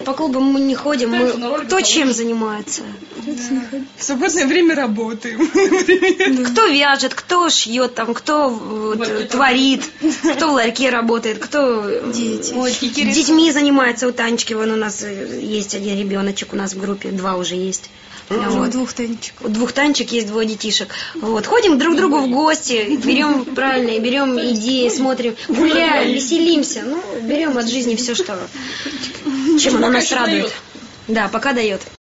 По клубам мы не ходим. Кто чем занимается? В свободное время работаем. Кто вяжет, кто шьет, там, кто творит, кто в ларьке работает, кто детьми занимается. У Танечки вон у нас есть один ребеночек, у нас в группе 2 уже есть. Вот. У 2 Танечек есть 2 детишек. Вот. Ходим друг к другу в гости, берем идеи, смотрим, гуляем, веселимся. Ну, берем от жизни все, что чем она нас радует. Да, пока дает.